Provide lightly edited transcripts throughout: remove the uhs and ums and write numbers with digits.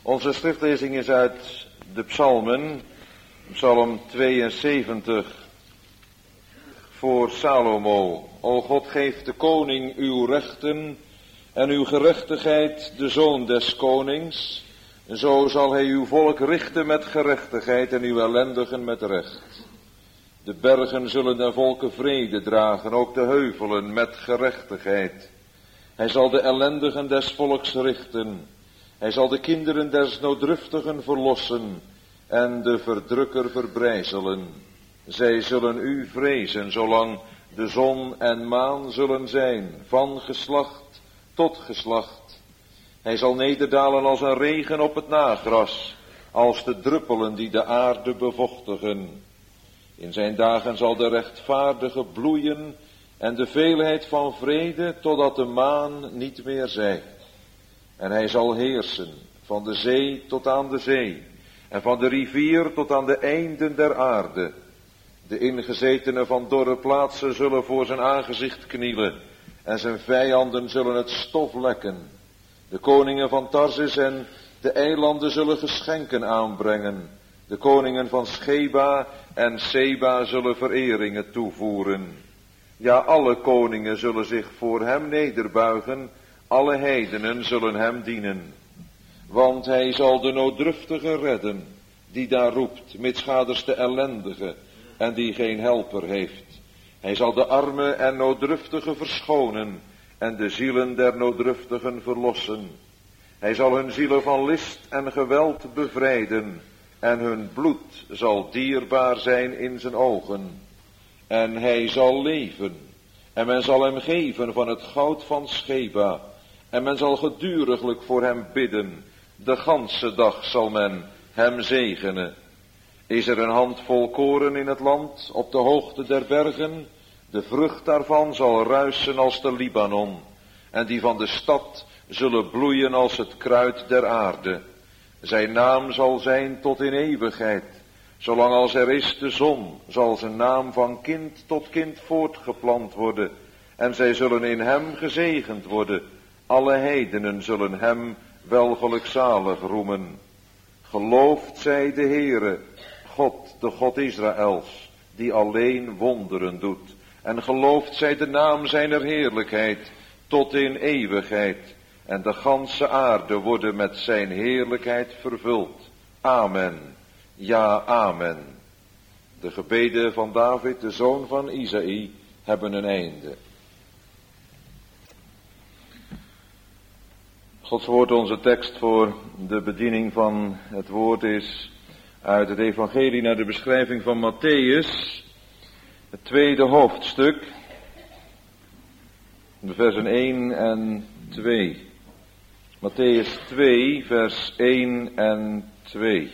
Onze schriftlezing is uit de psalmen, psalm 72 voor Salomo. O God, geef de koning uw rechten en uw gerechtigheid de zoon des konings. Zo zal hij uw volk richten met gerechtigheid en uw ellendigen met recht. De bergen zullen den volken vrede dragen, ook de heuvelen met gerechtigheid. Hij zal de ellendigen des volks richten. Hij zal de kinderen des nooddruftigen verlossen en de verdrukker verbrijzelen. Zij zullen u vrezen, zolang de zon en maan zullen zijn, van geslacht tot geslacht. Hij zal nederdalen als een regen op het nagras, als de druppelen die de aarde bevochtigen. In zijn dagen zal de rechtvaardige bloeien en de veelheid van vrede, totdat de maan niet meer zij. En hij zal heersen, van de zee tot aan de zee, en van de rivier tot aan de einden der aarde. De ingezetenen van dorre plaatsen zullen voor zijn aangezicht knielen, en zijn vijanden zullen het stof lekken. De koningen van Tarsis en de eilanden zullen geschenken aanbrengen. De koningen van Scheba en Seba zullen vereringen toevoeren. Ja, alle koningen zullen zich voor hem nederbuigen, alle heidenen zullen hem dienen. Want hij zal de nooddruftige redden, die daar roept, mitsgaders de ellendige, en die geen helper heeft. Hij zal de armen en nooddruftigen verschonen, en de zielen der nooddruftigen verlossen. Hij zal hun zielen van list en geweld bevrijden, en hun bloed zal dierbaar zijn in zijn ogen. En hij zal leven, en men zal hem geven van het goud van Scheba, en men zal geduriglijk voor hem bidden. De ganse dag zal men hem zegenen. Is er een handvol koren in het land, op de hoogte der bergen? De vrucht daarvan zal ruisen als de Libanon, en die van de stad zullen bloeien als het kruid der aarde. Zijn naam zal zijn tot in eeuwigheid. Zolang als er is de zon, zal zijn naam van kind tot kind voortgeplant worden. En zij zullen in hem gezegend worden. Alle heidenen zullen hem welgelukzalig roemen. Geloofd zij de Heere, God, de God Israëls, die alleen wonderen doet. En geloofd zij de naam zijner heerlijkheid tot in eeuwigheid. En de ganse aarde worden met zijn heerlijkheid vervuld. Amen. Ja, amen. De gebeden van David, de zoon van Isaïe, hebben een einde. Gods woord, onze tekst voor de bediening van het woord, is uit het evangelie naar de beschrijving van Matthäus, het tweede hoofdstuk, de versen 1 en 2. Matthäus 2, vers 1 en 2.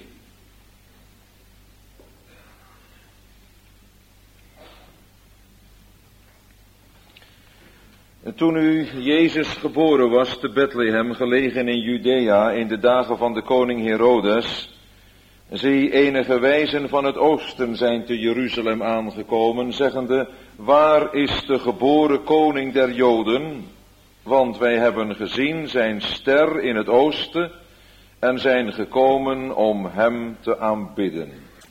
En toen nu Jezus geboren was te Bethlehem, gelegen in Judea, in de dagen van de koning Herodes, zie, enige wijzen van het oosten zijn te Jeruzalem aangekomen, zeggende, waar is de geboren koning der Joden? Want wij hebben gezien zijn ster in het oosten en zijn gekomen om hem te aanbidden.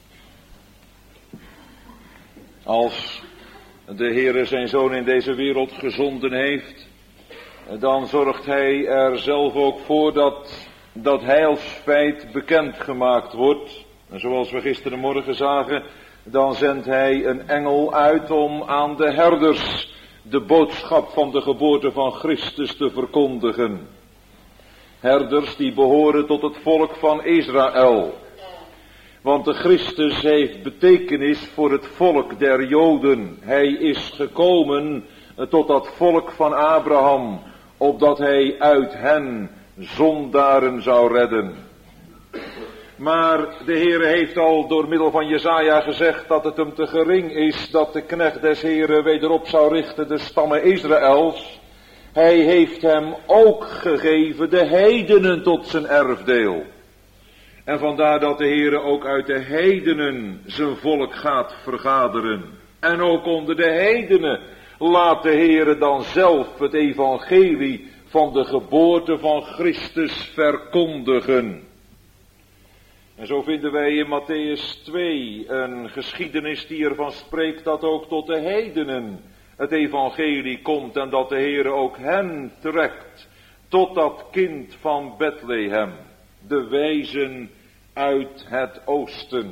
Als de Heere zijn zoon in deze wereld gezonden heeft, dan zorgt hij er zelf ook voor dat heilsfeit bekendgemaakt wordt. En zoals we gisterenmorgen zagen, dan zendt hij een engel uit om aan de herders de boodschap van de geboorte van Christus te verkondigen. Herders die behoren tot het volk van Israël. Want de Christus heeft betekenis voor het volk der Joden. Hij is gekomen tot dat volk van Abraham, opdat hij uit hen zondaren zou redden. Maar de Heere heeft al door middel van Jesaja gezegd dat het hem te gering is dat de knecht des Heere wederop zou richten de stammen Israëls. Hij heeft hem ook gegeven de heidenen tot zijn erfdeel. En vandaar dat de Heere ook uit de heidenen zijn volk gaat vergaderen. En ook onder de heidenen laat de Heere dan zelf het evangelie van de geboorte van Christus verkondigen. En zo vinden wij in Mattheüs 2 een geschiedenis die ervan spreekt dat ook tot de heidenen het evangelie komt en dat de Heere ook hen trekt tot dat kind van Bethlehem, de wijzen uit het oosten.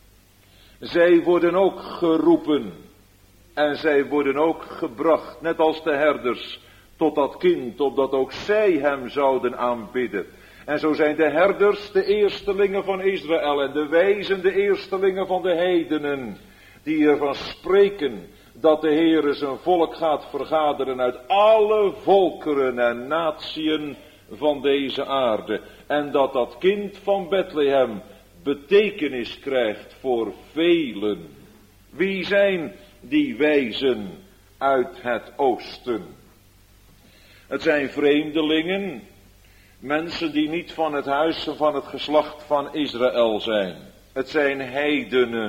Zij worden ook geroepen en zij worden ook gebracht, net als de herders, tot dat kind, opdat ook zij hem zouden aanbidden. En zo zijn de herders de eerstelingen van Israël en de wijzen de eerstelingen van de heidenen, die ervan spreken dat de Heere zijn volk gaat vergaderen uit alle volkeren en natieën van deze aarde. En dat dat kind van Bethlehem betekenis krijgt voor velen. Wie zijn die wijzen uit het oosten? Het zijn vreemdelingen, mensen die niet van het huis van het geslacht van Israël zijn. Het zijn heidenen.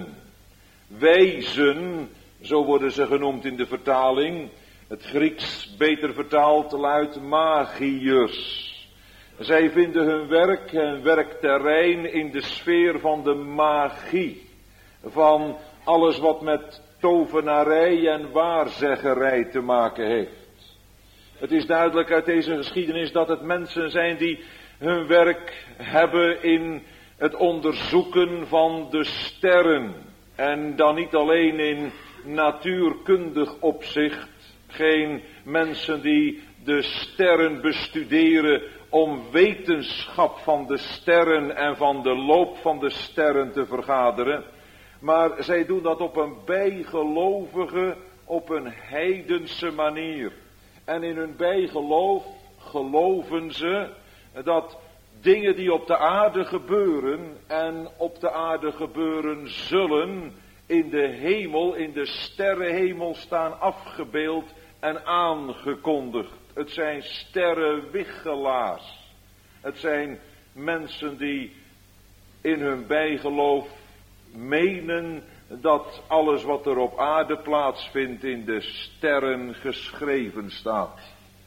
Wijzen, zo worden ze genoemd in de vertaling. Het Grieks beter vertaald luidt magiërs. Zij vinden hun werkterrein in de sfeer van de magie. Van alles wat met tovenarij en waarzeggerij te maken heeft. Het is duidelijk uit deze geschiedenis dat het mensen zijn die hun werk hebben in het onderzoeken van de sterren. En dan niet alleen in natuurkundig opzicht. Geen mensen die de sterren bestuderen om wetenschap van de sterren en van de loop van de sterren te vergaderen. Maar zij doen dat op een bijgelovige, op een heidense manier. En in hun bijgeloof geloven ze dat dingen die op de aarde gebeuren en op de aarde gebeuren zullen, in de hemel, in de sterrenhemel staan afgebeeld en aangekondigd. Het zijn sterrenwichelaars. Het zijn mensen die in hun bijgeloof menen dat alles wat er op aarde plaatsvindt in de sterren geschreven staat.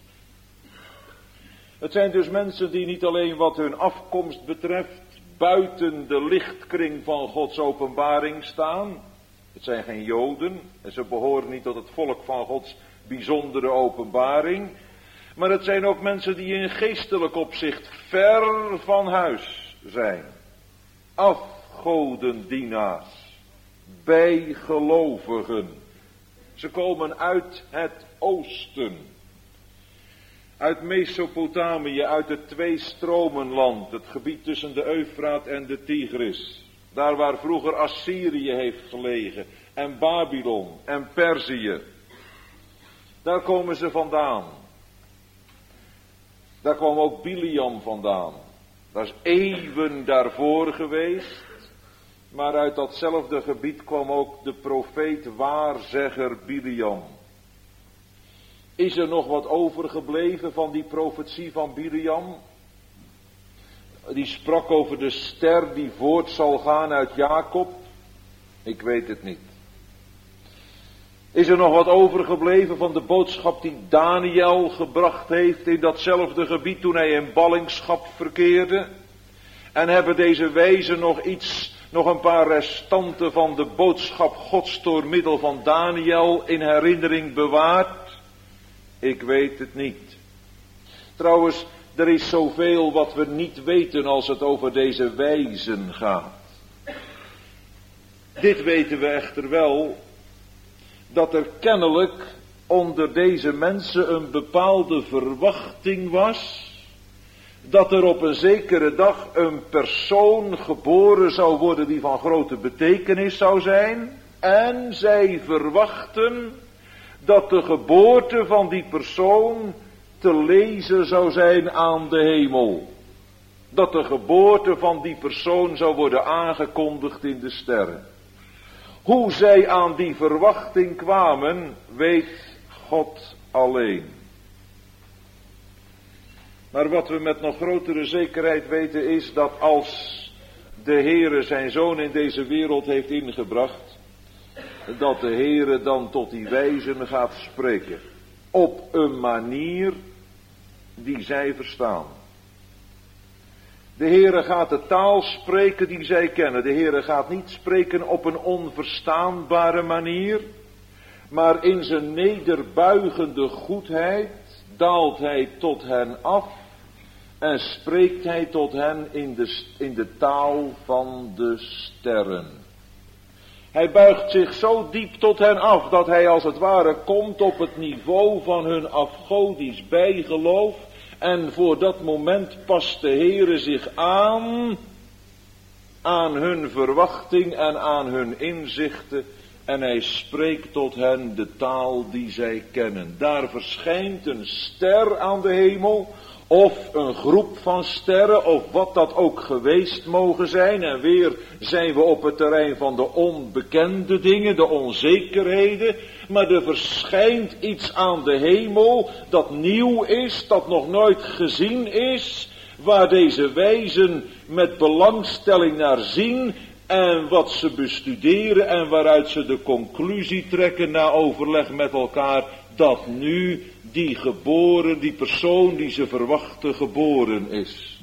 Het zijn dus mensen die niet alleen wat hun afkomst betreft buiten de lichtkring van Gods openbaring staan. Het zijn geen Joden en ze behoren niet tot het volk van Gods bijzondere openbaring. Maar het zijn ook mensen die in geestelijk opzicht ver van huis zijn. Afgodendienaars, bijgelovigen. Ze komen uit het oosten. Uit Mesopotamië, uit het Tweestromenland, het gebied tussen de Eufraat en de Tigris. Daar waar vroeger Assyrië heeft gelegen, en Babylon, en Perzië. Daar komen ze vandaan. Daar kwam ook Biliam vandaan. Dat is eeuwen daarvoor geweest. Maar uit datzelfde gebied kwam ook de profeet waarzegger Biliam. Is er nog wat overgebleven van die profetie van Biliam? Die sprak over de ster die voort zal gaan uit Jacob. Ik weet het niet. Is er nog wat overgebleven van de boodschap die Daniel gebracht heeft in datzelfde gebied toen hij in ballingschap verkeerde? En hebben deze wijzen nog een paar restanten van de boodschap Gods door middel van Daniel in herinnering bewaard? Ik weet het niet. Trouwens, er is zoveel wat we niet weten als het over deze wijzen gaat. Dit weten we echter wel, dat er kennelijk onder deze mensen een bepaalde verwachting was, dat er op een zekere dag een persoon geboren zou worden die van grote betekenis zou zijn, en zij verwachten dat de geboorte van die persoon te lezen zou zijn aan de hemel. Dat de geboorte van die persoon zou worden aangekondigd in de sterren. Hoe zij aan die verwachting kwamen, weet God alleen. Maar wat we met nog grotere zekerheid weten is dat als de Heere zijn Zoon in deze wereld heeft ingebracht, dat de Heere dan tot die wijzen gaat spreken. Op een manier die zij verstaan. De Heere gaat de taal spreken die zij kennen. De Heere gaat niet spreken op een onverstaanbare manier, maar in zijn nederbuigende goedheid daalt hij tot hen af en spreekt hij tot hen in de taal van de sterren. Hij buigt zich zo diep tot hen af dat hij als het ware komt op het niveau van hun afgodisch bijgeloof. En voor dat moment past de Heere zich aan hun verwachting en aan hun inzichten. En hij spreekt tot hen de taal die zij kennen. Daar verschijnt een ster aan de hemel, of een groep van sterren, of wat dat ook geweest mogen zijn. En weer zijn we op het terrein van de onbekende dingen, de onzekerheden. Maar er verschijnt iets aan de hemel dat nieuw is, dat nog nooit gezien is, waar deze wijzen met belangstelling naar zien en wat ze bestuderen en waaruit ze de conclusie trekken na overleg met elkaar, dat nu die persoon die ze verwachten geboren is.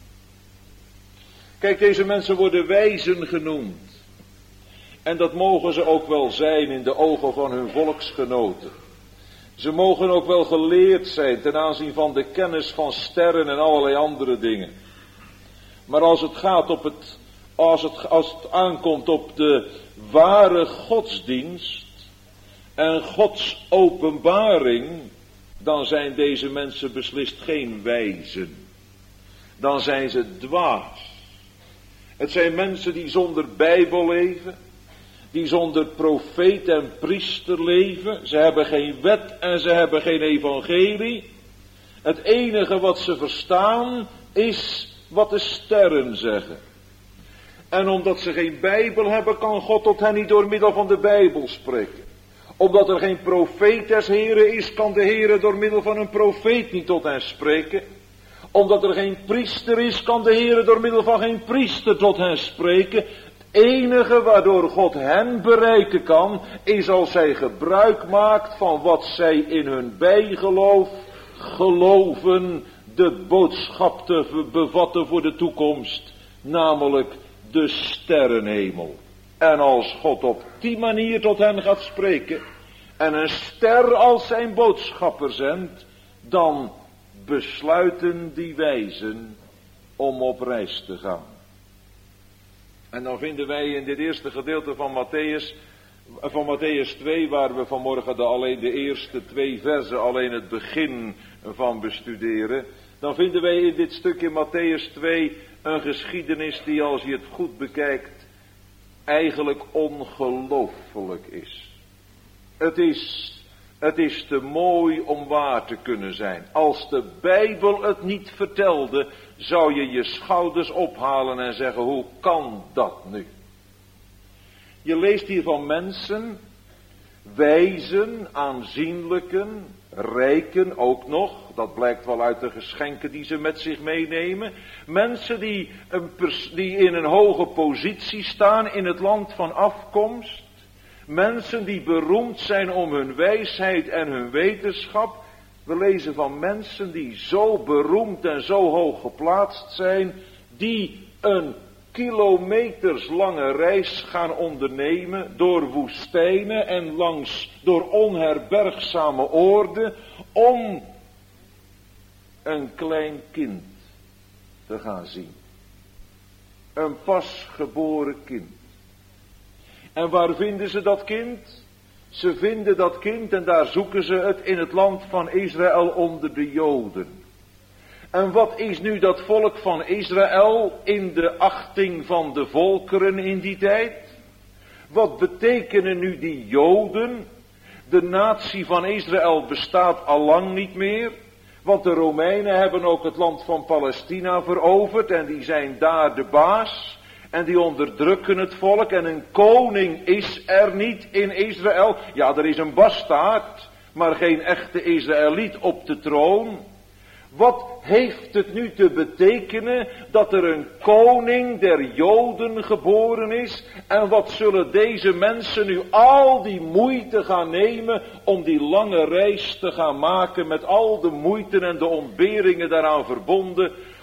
Kijk, deze mensen worden wijzen genoemd. En dat mogen ze ook wel zijn in de ogen van hun volksgenoten. Ze mogen ook wel geleerd zijn ten aanzien van de kennis van sterren en allerlei andere dingen. Maar als het aankomt op de ware godsdienst en Gods openbaring, dan zijn deze mensen beslist geen wijzen. Dan zijn ze dwaas. Het zijn mensen die zonder Bijbel leven, die zonder profeet en priester leven. Ze hebben geen wet en ze hebben geen evangelie. Het enige wat ze verstaan is wat de sterren zeggen. En omdat ze geen Bijbel hebben, kan God tot hen niet door middel van de Bijbel spreken. Omdat er geen profeet des Heren is, kan de Heren door middel van een profeet niet tot hen spreken. Omdat er geen priester is, kan de Heren door middel van geen priester tot hen spreken. Het enige waardoor God hen bereiken kan, is als zij gebruik maakt van wat zij in hun bijgeloof geloven, de boodschap te bevatten voor de toekomst, namelijk de sterrenhemel. En als God op die manier tot hen gaat spreken en een ster als zijn boodschapper zendt, dan besluiten die wijzen om op reis te gaan. En dan vinden wij in dit eerste gedeelte van Mattheüs 2, waar we vanmorgen alleen de eerste 2 versen, alleen het begin van bestuderen, dan vinden wij in dit stukje Mattheüs 2 een geschiedenis die, als je het goed bekijkt, eigenlijk ongelooflijk is. Het is te mooi om waar te kunnen zijn. Als de Bijbel het niet vertelde, zou je je schouders ophalen en zeggen, hoe kan dat nu? Je leest hier van mensen, wijzen, aanzienlijken, rijken ook nog, dat blijkt wel uit de geschenken die ze met zich meenemen. Mensen die in een hoge positie staan in het land van afkomst. Mensen die beroemd zijn om hun wijsheid en hun wetenschap. We lezen van mensen die zo beroemd en zo hoog geplaatst zijn, die een kilometerslange reis gaan ondernemen door woestijnen en door onherbergzame oorden, om een klein kind te gaan zien. Een pasgeboren kind. En waar vinden ze dat kind? Ze vinden dat kind, en daar zoeken ze het, in het land van Israël onder de Joden. En wat is nu dat volk van Israël in de achting van de volkeren in die tijd? Wat betekenen nu die Joden? De natie van Israël bestaat allang niet meer. Want de Romeinen hebben ook het land van Palestina veroverd en die zijn daar de baas. En die onderdrukken het volk en een koning is er niet in Israël. Ja, er is een bastaard, maar geen echte Israëliet op de troon. Wat heeft het nu te betekenen dat er een koning der Joden geboren is? En wat zullen deze mensen nu al die moeite gaan nemen om die lange reis te gaan maken met al de moeite en de ontberingen daaraan verbonden,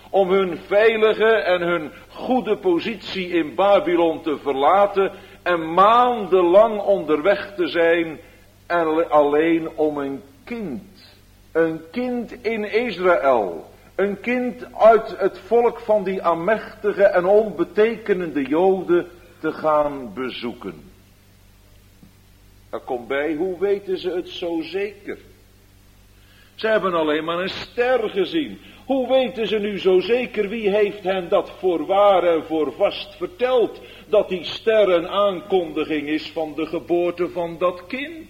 om hun veilige en hun goede positie in Babylon te verlaten en maandenlang onderweg te zijn en alleen om een kind in Israël, een kind uit het volk van die amechtige en onbetekenende Joden te gaan bezoeken. Er komt bij, hoe weten ze het zo zeker? Ze hebben alleen maar een ster gezien. Hoe weten ze nu zo zeker, wie heeft hen dat voorwaar en voor vast verteld, dat die ster een aankondiging is van de geboorte van dat kind?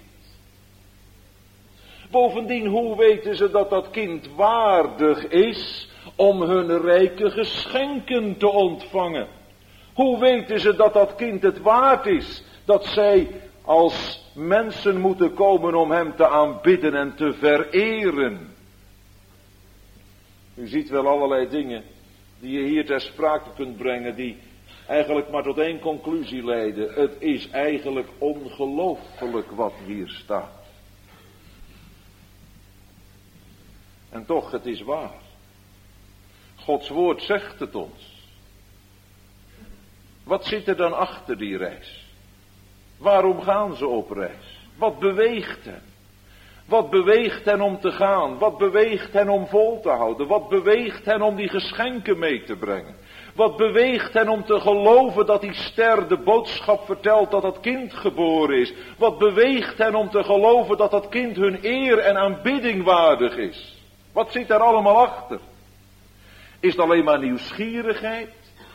Bovendien, hoe weten ze dat dat kind waardig is om hun rijke geschenken te ontvangen? Hoe weten ze dat dat kind het waard is, dat zij als mensen moeten komen om hem te aanbidden en te vereren? U ziet wel allerlei dingen die je hier ter sprake kunt brengen, die eigenlijk maar tot één conclusie leiden. Het is eigenlijk ongelooflijk wat hier staat. En toch, het is waar. Gods woord zegt het ons. Wat zit er dan achter die reis? Waarom gaan ze op reis? Wat beweegt hen? Wat beweegt hen om te gaan? Wat beweegt hen om vol te houden? Wat beweegt hen om die geschenken mee te brengen? Wat beweegt hen om te geloven dat die ster de boodschap vertelt dat dat kind geboren is? Wat beweegt hen om te geloven dat dat kind hun eer en aanbidding waardig is? Wat zit daar allemaal achter? Is het alleen maar nieuwsgierigheid?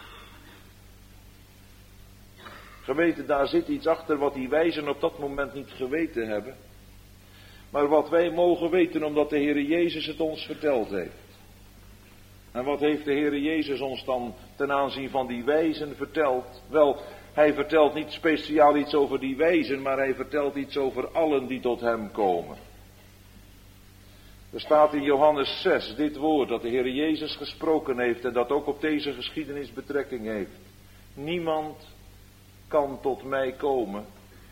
Geweten, daar zit iets achter wat die wijzen op dat moment niet geweten hebben. Maar wat wij mogen weten omdat de Heere Jezus het ons verteld heeft. En wat heeft de Heere Jezus ons dan ten aanzien van die wijzen verteld? Wel, hij vertelt niet speciaal iets over die wijzen, maar hij vertelt iets over allen die tot hem komen. Er staat in Johannes 6 dit woord dat de Heere Jezus gesproken heeft en dat ook op deze geschiedenis betrekking heeft. Niemand kan tot mij komen,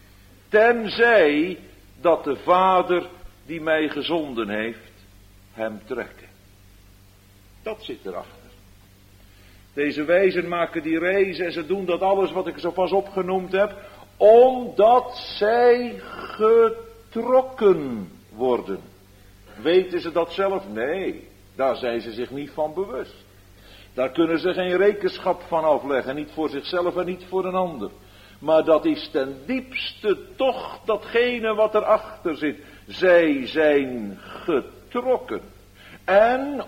tenzij dat de Vader die mij gezonden heeft, hem trekken. Dat zit erachter. Deze wijzen maken die reis en ze doen dat alles wat ik zo pas opgenoemd heb, omdat zij getrokken worden. Weten ze dat zelf? Nee, daar zijn ze zich niet van bewust. Daar kunnen ze geen rekenschap van afleggen, niet voor zichzelf en niet voor een ander. Maar dat is ten diepste toch datgene wat erachter zit. Zij zijn getrokken. En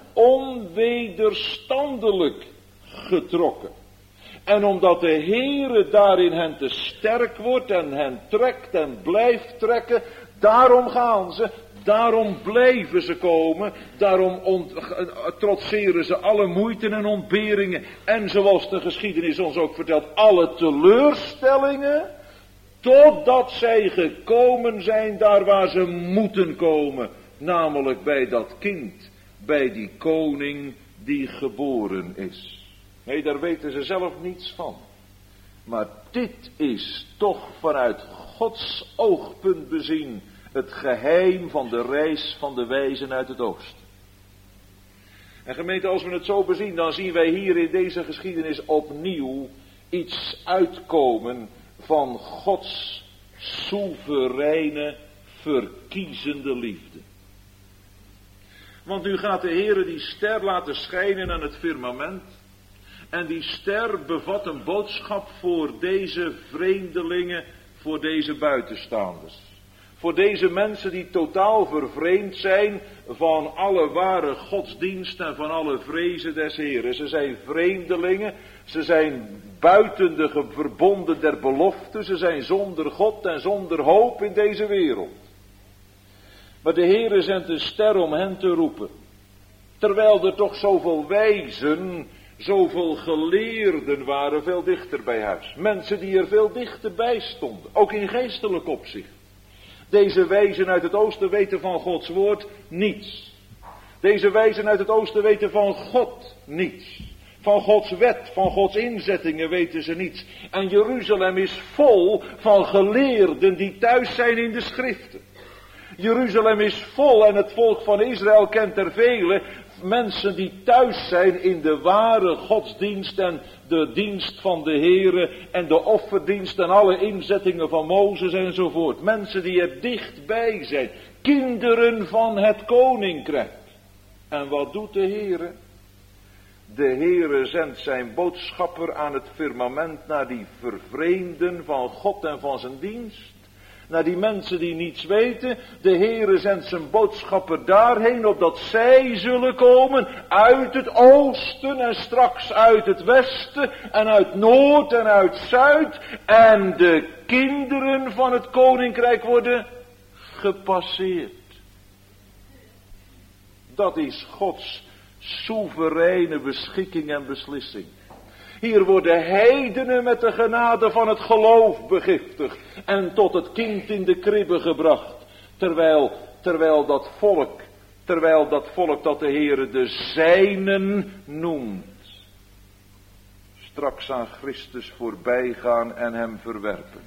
onwederstandelijk getrokken. En omdat de Heere daarin hen te sterk wordt en hen trekt en blijft trekken, daarom gaan ze, daarom blijven ze komen, daarom trotseren ze alle moeiten en ontberingen en zoals de geschiedenis ons ook vertelt, alle teleurstellingen, totdat zij gekomen zijn daar waar ze moeten komen, namelijk bij dat kind, bij die koning die geboren is. Nee, daar weten ze zelf niets van. Maar dit is toch vanuit Gods oogpunt bezien het geheim van de reis van de wijzen uit het oosten. En gemeente, als we het zo bezien, dan zien wij hier in deze geschiedenis opnieuw iets uitkomen van Gods soevereine, verkiezende liefde. Want nu gaat de Heere die ster laten schijnen aan het firmament. En die ster bevat een boodschap voor deze vreemdelingen, voor deze buitenstaanders. Voor deze mensen die totaal vervreemd zijn van alle ware godsdienst en van alle vrezen des Heeren. Ze zijn vreemdelingen, ze zijn buiten de verbonden der belofte, ze zijn zonder God en zonder hoop in deze wereld. Maar de Heere zendt een ster om hen te roepen. Terwijl er toch zoveel wijzen, zoveel geleerden waren veel dichter bij huis. Mensen die er veel dichterbij stonden, ook in geestelijk opzicht. Deze wijzen uit het oosten weten van Gods woord niets. Deze wijzen uit het oosten weten van God niets. Van Gods wet, van Gods inzettingen weten ze niets. En Jeruzalem is vol van geleerden die thuis zijn in de schriften. Jeruzalem is vol en het volk van Israël kent er vele mensen die thuis zijn in de ware godsdienst en de dienst van de Heere en de offerdienst en alle inzettingen van Mozes enzovoort. Mensen die er dichtbij zijn. Kinderen van het koninkrijk. En wat doet de Heere? De Heere zendt zijn boodschapper aan het firmament naar die vervreemden van God en van zijn dienst. Naar die mensen die niets weten. De Heere zendt zijn boodschapper daarheen, opdat zij zullen komen uit het oosten en straks uit het westen en uit noord en uit zuid. En de kinderen van het koninkrijk worden gepasseerd. Dat is Gods soevereine beschikking en beslissing. Hier worden heidenen met de genade van het geloof begiftigd en tot het kind in de kribbe gebracht. Terwijl dat volk dat de Heere de zijnen noemt, straks aan Christus voorbij gaan en hem verwerpen.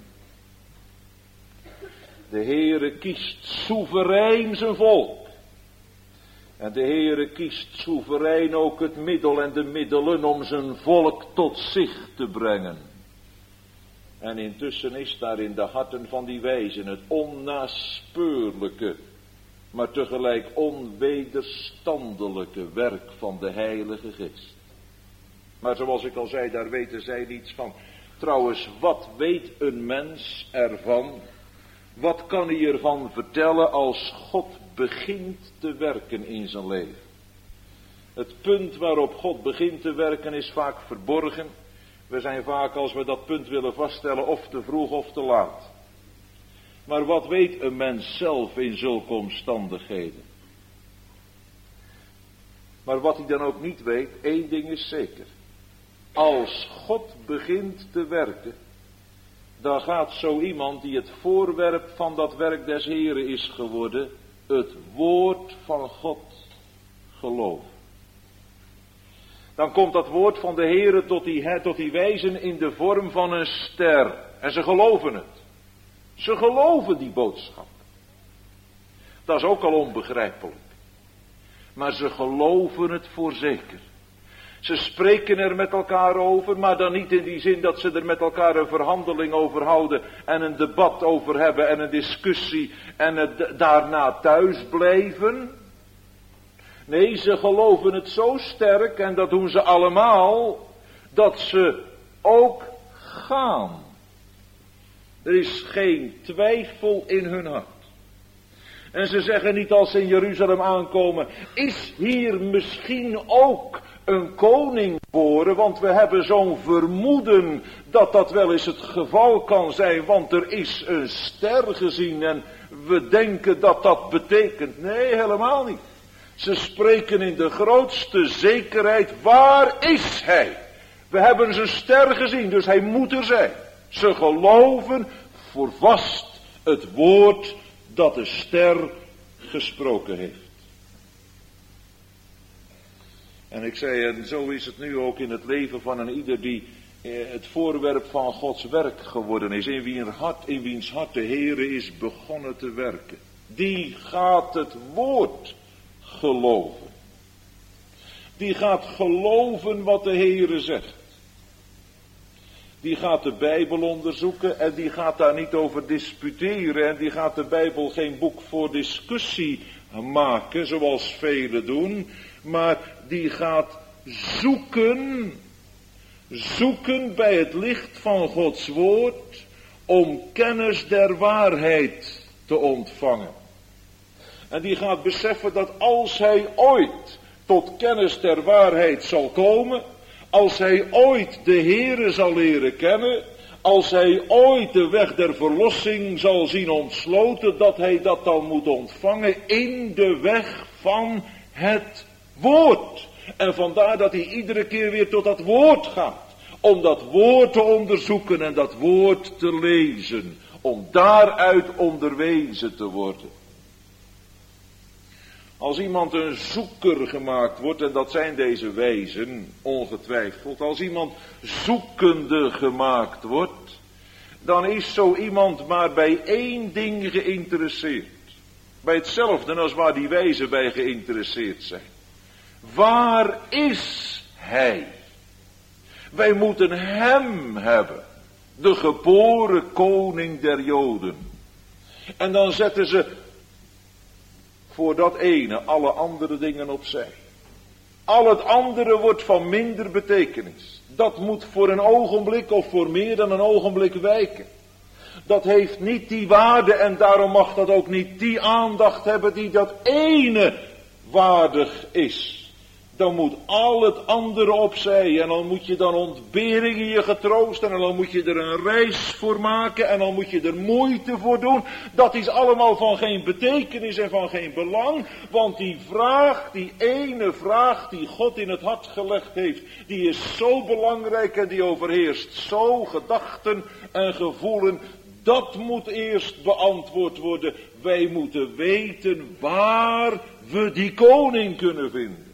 De Heere kiest soeverein zijn volk. En de Heere kiest soeverein ook het middel en de middelen om zijn volk tot zich te brengen. En intussen is daar in de harten van die wijzen het onnaspeurlijke, maar tegelijk onwederstandelijke werk van de Heilige Geest. Maar zoals ik al zei, daar weten zij niets van. Trouwens, wat weet een mens ervan? Wat kan hij ervan vertellen als God begint te werken in zijn leven? Het punt waarop God begint te werken is vaak verborgen. We zijn vaak, als we dat punt willen vaststellen, of te vroeg of te laat. Maar wat weet een mens zelf in zulke omstandigheden? Maar wat hij dan ook niet weet, één ding is zeker. Als God begint te werken, dan gaat zo iemand die het voorwerp van dat werk des Heren is geworden, het woord van God geloven. Dan komt dat woord van de Heere tot die wijzen in de vorm van een ster. En ze geloven het. Ze geloven die boodschap. Dat is ook al onbegrijpelijk. Maar ze geloven het voorzeker. Ze spreken er met elkaar over, maar dan niet in die zin dat ze er met elkaar een verhandeling over houden en een debat over hebben en een discussie en het daarna thuis blijven. Nee, ze geloven het zo sterk, en dat doen ze allemaal, dat ze ook gaan. Er is geen twijfel in hun hart. En ze zeggen niet als ze in Jeruzalem aankomen, is hier misschien ook een koning geboren, want we hebben zo'n vermoeden dat dat wel eens het geval kan zijn, want er is een ster gezien en we denken dat dat betekent. Nee, helemaal niet. Ze spreken in de grootste zekerheid, waar is hij? We hebben zijn ster gezien, dus hij moet er zijn. Ze geloven voor vast het woord dat de ster gesproken heeft. En ik zei, en zo is het nu ook in het leven van een ieder die het voorwerp van Gods werk geworden is. In wiens hart de Heere is begonnen te werken. Die gaat het woord geloven. Die gaat geloven wat de Heere zegt. Die gaat de Bijbel onderzoeken en die gaat daar niet over disputeren. En die gaat de Bijbel geen boek voor discussie maken, zoals velen doen. Maar die gaat zoeken bij het licht van Gods woord om kennis der waarheid te ontvangen. En die gaat beseffen dat als hij ooit tot kennis der waarheid zal komen, als hij ooit de Heere zal leren kennen, als hij ooit de weg der verlossing zal zien ontsloten, dat hij dat dan moet ontvangen in de weg van het woord. En vandaar dat hij iedere keer weer tot dat woord gaat, om dat woord te onderzoeken en dat woord te lezen, om daaruit onderwezen te worden. Als iemand een zoeker gemaakt wordt, en dat zijn deze wijzen, ongetwijfeld. Als iemand zoekende gemaakt wordt, dan is zo iemand maar bij één ding geïnteresseerd. Bij hetzelfde als waar die wijzen bij geïnteresseerd zijn. Waar is hij? Wij moeten hem hebben. De geboren koning der Joden. En dan zetten ze voor dat ene alle andere dingen opzij. Al het andere wordt van minder betekenis. Dat moet voor een ogenblik of voor meer dan een ogenblik wijken. Dat heeft niet die waarde en daarom mag dat ook niet die aandacht hebben die dat ene waardig is. Dan moet al het andere opzij en dan moet je dan ontberingen je getroosten en dan moet je er een reis voor maken en dan moet je er moeite voor doen. Dat is allemaal van geen betekenis en van geen belang, want die vraag, die ene vraag die God in het hart gelegd heeft, die is zo belangrijk en die overheerst zo gedachten en gevoelen. Dat moet eerst beantwoord worden. Wij moeten weten waar we die koning kunnen vinden.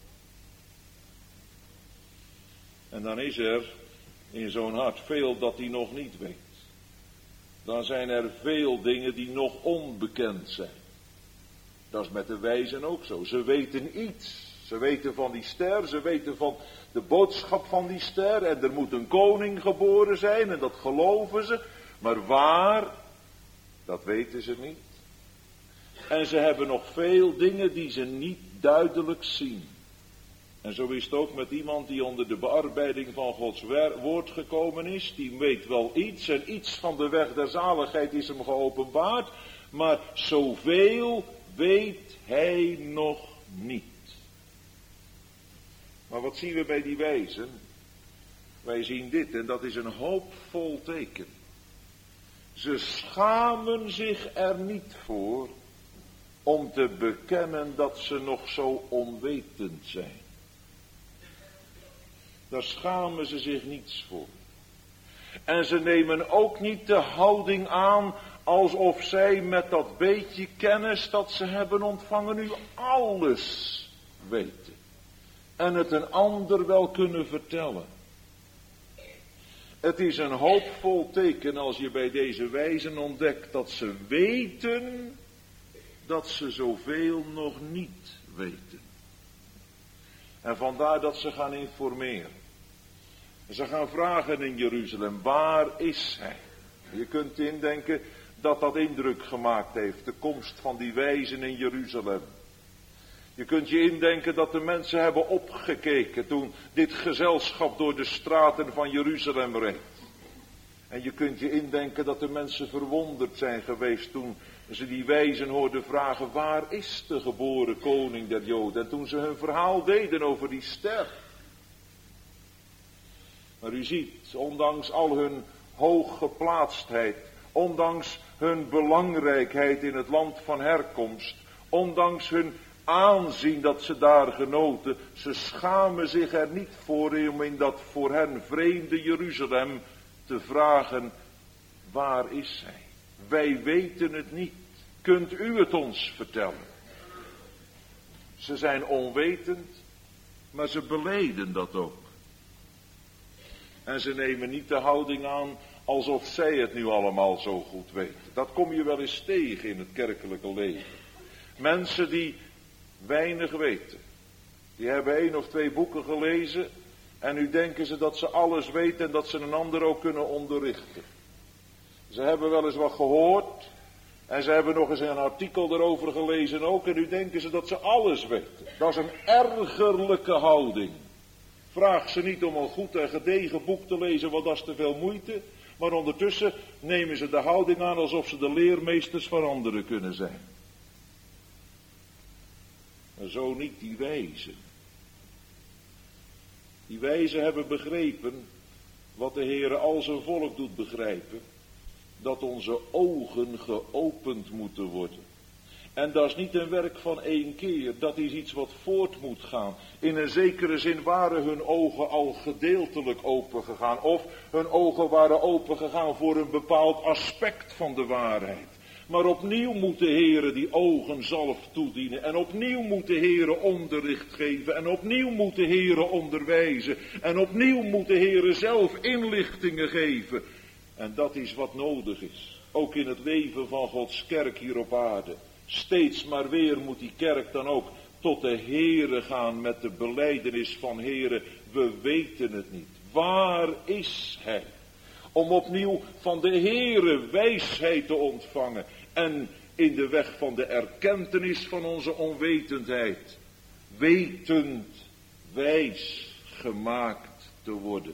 En dan is er in zo'n hart veel dat hij nog niet weet. Dan zijn er veel dingen die nog onbekend zijn. Dat is met de wijzen ook zo. Ze weten iets. Ze weten van die ster, ze weten van de boodschap van die ster. En er moet een koning geboren zijn en dat geloven ze. Maar waar, dat weten ze niet. En ze hebben nog veel dingen die ze niet duidelijk zien. En zo is het ook met iemand die onder de bearbeiding van Gods woord gekomen is. Die weet wel iets en iets van de weg der zaligheid is hem geopenbaard. Maar zoveel weet hij nog niet. Maar wat zien we bij die wijzen? Wij zien dit en dat is een hoopvol teken. Ze schamen zich er niet voor om te bekennen dat ze nog zo onwetend zijn. Daar schamen ze zich niets voor. En ze nemen ook niet de houding aan alsof zij met dat beetje kennis dat ze hebben ontvangen nu alles weten. En het een ander wel kunnen vertellen. Het is een hoopvol teken als je bij deze wijzen ontdekt dat ze weten dat ze zoveel nog niet weten. En vandaar dat ze gaan informeren. Ze gaan vragen in Jeruzalem, waar is hij? Je kunt indenken dat dat indruk gemaakt heeft, de komst van die wijzen in Jeruzalem. Je kunt je indenken dat de mensen hebben opgekeken toen dit gezelschap door de straten van Jeruzalem reed. En je kunt je indenken dat de mensen verwonderd zijn geweest toen ze die wijzen hoorden vragen, waar is de geboren koning der Joden? En toen ze hun verhaal deden over die ster. Maar u ziet, ondanks al hun hooggeplaatstheid, ondanks hun belangrijkheid in het land van herkomst, ondanks hun aanzien dat ze daar genoten, ze schamen zich er niet voor om in dat voor hen vreemde Jeruzalem te vragen, waar is hij? Wij weten het niet. Kunt u het ons vertellen? Ze zijn onwetend, maar ze beleden dat ook. En ze nemen niet de houding aan alsof zij het nu allemaal zo goed weten. Dat kom je wel eens tegen in het kerkelijke leven. Mensen die weinig weten. Die hebben 1 of 2 boeken gelezen. En nu denken ze dat ze alles weten en dat ze een ander ook kunnen onderrichten. Ze hebben wel eens wat gehoord. En ze hebben nog eens een artikel erover gelezen ook. En nu denken ze dat ze alles weten. Dat is een ergerlijke houding. Vraag ze niet om een goed en gedegen boek te lezen, want dat is te veel moeite. Maar ondertussen nemen ze de houding aan alsof ze de leermeesters van anderen kunnen zijn. En zo niet die wijzen. Die wijzen hebben begrepen wat de Heere al zijn volk doet begrijpen. Dat onze ogen geopend moeten worden. En dat is niet een werk van 1 keer, dat is iets wat voort moet gaan. In een zekere zin waren hun ogen al gedeeltelijk open gegaan. Of hun ogen waren open gegaan voor een bepaald aspect van de waarheid. Maar opnieuw moet de Heere die ogen zelf toedienen. En opnieuw moet de Heere onderricht geven. En opnieuw moet de Heere onderwijzen. En opnieuw moet de Heere zelf inlichtingen geven. En dat is wat nodig is. Ook in het leven van Gods kerk hier op aarde. Steeds maar weer moet die kerk dan ook tot de Heere gaan met de belijdenis van Heere, we weten het niet. Waar is Hij? Om opnieuw van de Heere wijsheid te ontvangen en in de weg van de erkentenis van onze onwetendheid, wetend wijs gemaakt te worden.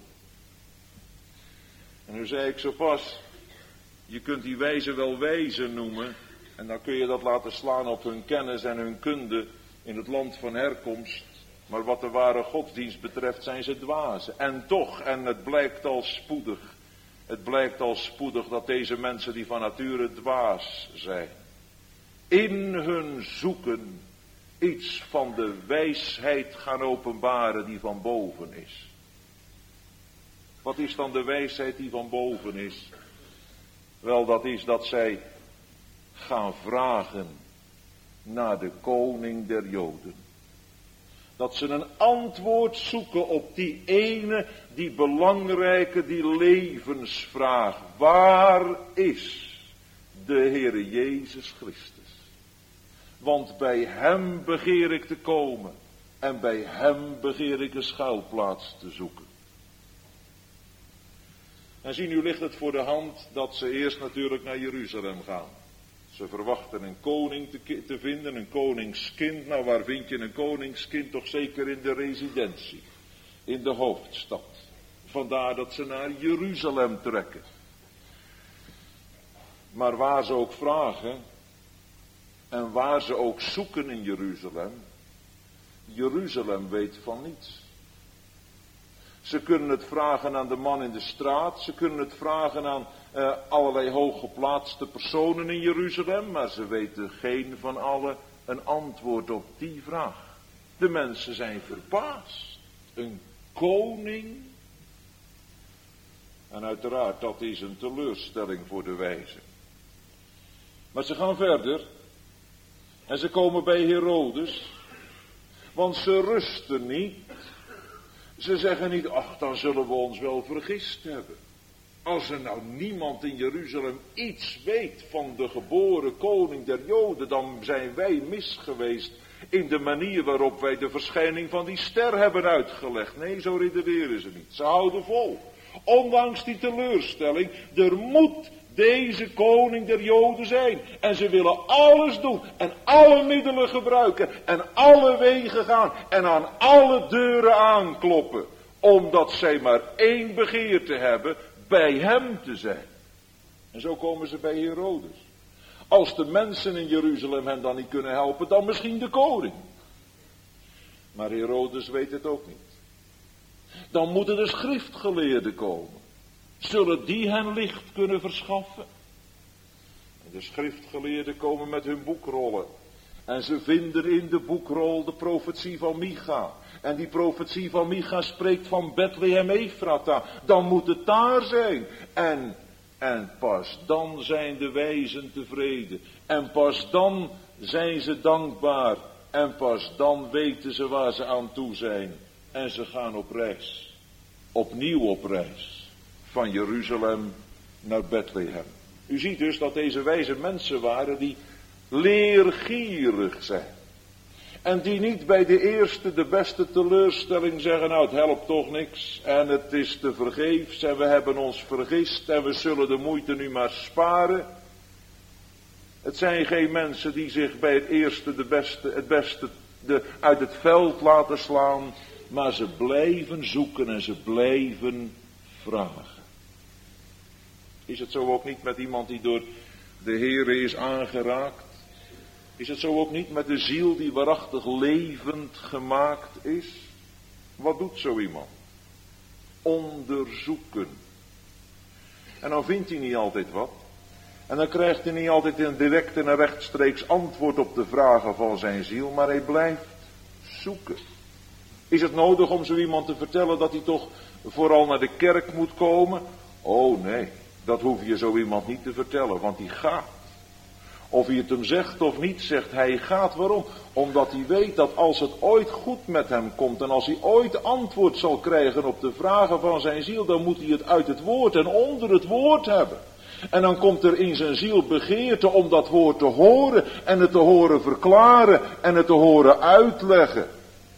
En nu zei ik zo pas, je kunt die wijzen wel wijzen noemen, en dan kun je dat laten slaan op hun kennis en hun kunde in het land van herkomst. Maar wat de ware godsdienst betreft zijn ze dwazen. En toch, en het blijkt al spoedig dat deze mensen die van nature dwaas zijn, in hun zoeken iets van de wijsheid gaan openbaren die van boven is. Wat is dan de wijsheid die van boven is? Wel, dat is dat zij gaan vragen naar de koning der Joden. Dat ze een antwoord zoeken op die ene, die belangrijke, die levensvraag. Waar is de Heere Jezus Christus? Want bij Hem begeer ik te komen en bij Hem begeer ik een schuilplaats te zoeken. En zie, nu ligt het voor de hand dat ze eerst natuurlijk naar Jeruzalem gaan. Ze verwachten een koning te vinden, een koningskind. Nou, waar vind je een koningskind? Toch zeker in de residentie, in de hoofdstad. Vandaar dat ze naar Jeruzalem trekken. Maar waar ze ook vragen en waar ze ook zoeken in Jeruzalem, Jeruzalem weet van niets. Ze kunnen het vragen aan de man in de straat, ze kunnen het vragen aan allerlei hooggeplaatste personen in Jeruzalem, maar ze weten geen van allen een antwoord op die vraag. De mensen zijn verbaasd. Een koning? En uiteraard, dat is een teleurstelling voor de wijzen. Maar ze gaan verder en ze komen bij Herodes, want ze rusten niet. Ze zeggen niet, ach, dan zullen we ons wel vergist hebben. Als er nou niemand in Jeruzalem iets weet van de geboren koning der Joden, dan zijn wij mis geweest in de manier waarop wij de verschijning van die ster hebben uitgelegd. Nee, zo redeneren ze niet. Ze houden vol. Ondanks die teleurstelling, er moet deze koning der Joden zijn. En ze willen alles doen en alle middelen gebruiken en alle wegen gaan en aan alle deuren aankloppen. Omdat zij maar één begeerte hebben, bij hem te zijn. En zo komen ze bij Herodes. Als de mensen in Jeruzalem hen dan niet kunnen helpen, dan misschien de koning. Maar Herodes weet het ook niet. Dan moeten de schriftgeleerden komen. Zullen die hen licht kunnen verschaffen? En de schriftgeleerden komen met hun boekrollen. En ze vinden in de boekrol de profetie van Micha. En die profetie van Micha spreekt van Bethlehem Ephrata. Dan moet het daar zijn. En pas dan zijn de wijzen tevreden. En pas dan zijn ze dankbaar. En pas dan weten ze waar ze aan toe zijn. En ze gaan op reis. Opnieuw op reis. Van Jeruzalem naar Bethlehem. U ziet dus dat deze wijze mensen waren die leergierig zijn. En die niet bij de eerste, de beste teleurstelling zeggen, nou het helpt toch niks. En het is te vergeefs en we hebben ons vergist en we zullen de moeite nu maar sparen. Het zijn geen mensen die zich bij het eerste, het beste uit het veld laten slaan. Maar ze blijven zoeken en ze blijven vragen. Is het zo ook niet met iemand die door de Heere is aangeraakt? Is het zo ook niet met de ziel die waarachtig levend gemaakt is? Wat doet zo iemand? Onderzoeken. En dan vindt hij niet altijd wat. En dan krijgt hij niet altijd een direct en een rechtstreeks antwoord op de vragen van zijn ziel, maar hij blijft zoeken. Is het nodig om zo iemand te vertellen dat hij toch vooral naar de kerk moet komen? Oh nee, dat hoef je zo iemand niet te vertellen, want die gaat. Of hij het hem zegt of niet zegt, hij gaat. Waarom? Omdat hij weet dat als het ooit goed met hem komt en als hij ooit antwoord zal krijgen op de vragen van zijn ziel, dan moet hij het uit het woord en onder het woord hebben. En dan komt er in zijn ziel begeerte om dat woord te horen en het te horen verklaren en het te horen uitleggen.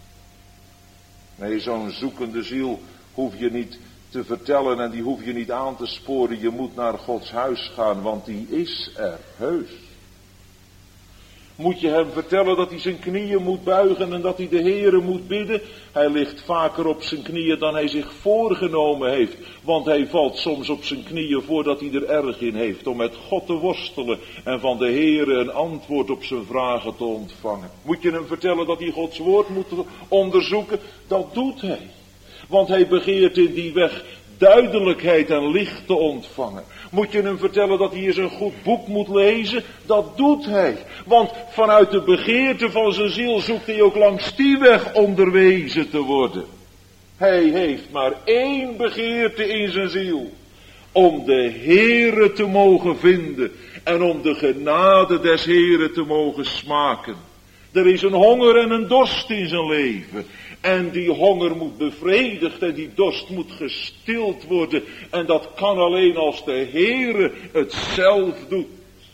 Nee, zo'n zoekende ziel hoef je niet te vertellen en die hoef je niet aan te sporen. Je moet naar Gods huis gaan, want die is er, heus. Moet je hem vertellen dat hij zijn knieën moet buigen en dat hij de Heere moet bidden? Hij ligt vaker op zijn knieën dan hij zich voorgenomen heeft. Want hij valt soms op zijn knieën voordat hij er erg in heeft om met God te worstelen en van de Heere een antwoord op zijn vragen te ontvangen. Moet je hem vertellen dat hij Gods woord moet onderzoeken? Dat doet hij. Want hij begeert in die weg duidelijkheid en licht te ontvangen. Moet je hem vertellen dat hij eens een goed boek moet lezen? Dat doet hij. Want vanuit de begeerte van zijn ziel zoekt hij ook langs die weg onderwezen te worden. Hij heeft maar één begeerte in zijn ziel. Om de Heere te mogen vinden. En om de genade des Heere te mogen smaken. Er is een honger en een dorst in zijn leven. En die honger moet bevredigd en die dorst moet gestild worden. En dat kan alleen als de Heere het zelf doet.